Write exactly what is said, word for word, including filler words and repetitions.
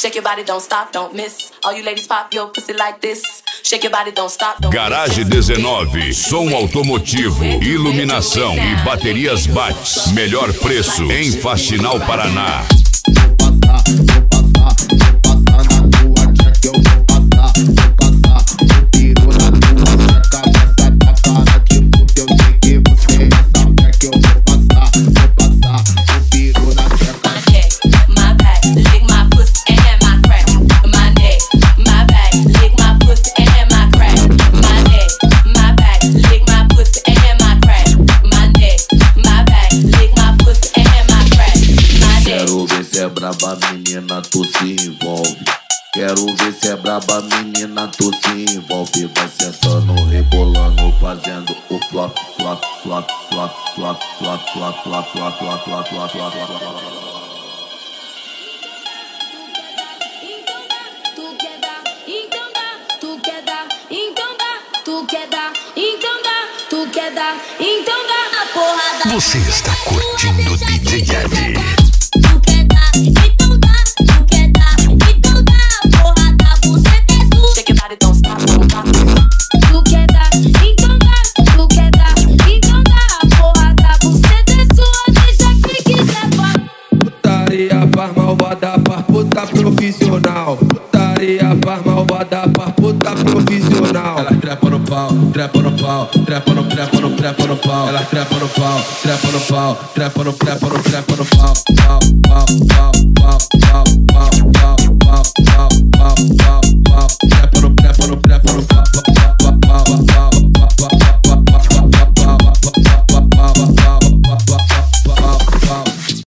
Shake your body, don't stop, don't miss. All you ladies pop your pussy like this. Shake your body, don't stop, don't Garage dezenove, som automotivo, iluminação e baterias Bates. Melhor preço em Faxinal, Paraná. Braba, menina, tu se envolve. Quero ver se é braba, menina, tu se envolve. Vai sentando, rebolando, fazendo o flop, flop, flop, flop, flop, flop, flop, flop, flop, flop, flop, flop, flop, flop. Tu quer dar, então dá. Tu quer dar, então dá. Tu quer dar, então dá. Tu quer dar, então dá. A porrada. Você está curtindo o D J Ed. Profissional, putaria faz malvada pra puta profissional. Ela trepa no pau, trepa no pau, trepa no, trepa no, trepa no pau. Ela trepa no pau, trepa no pau, trepa no, trepa no, trepa no pau, pau, pau, pau.